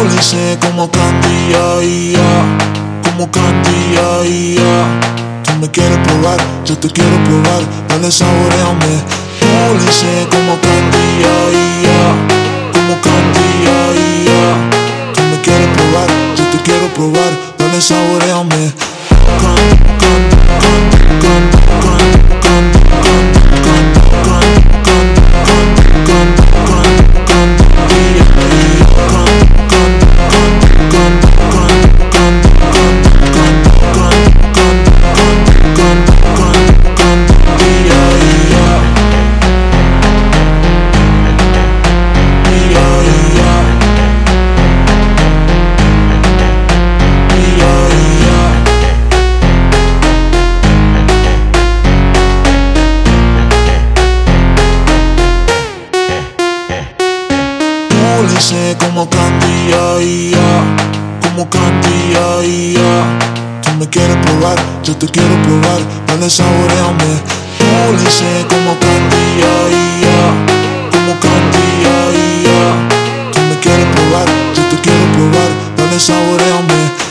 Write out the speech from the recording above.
Dulce como candy, ay, como candy, ay, Tú me quieres probar, yo te quiero probar, dale saboreame. Dulce como candy, ay, como candy, ay, Tú me quieres probar, yo te quiero probar, dale saboreame. Dulce como candy, ay, como candy, ay, Tú me quieres probar, yo te quiero probar, dale saboreame. Dulce como candy, ay, como candy, ay, Tú me quieres probar, yo te quiero probar, dale saboreame.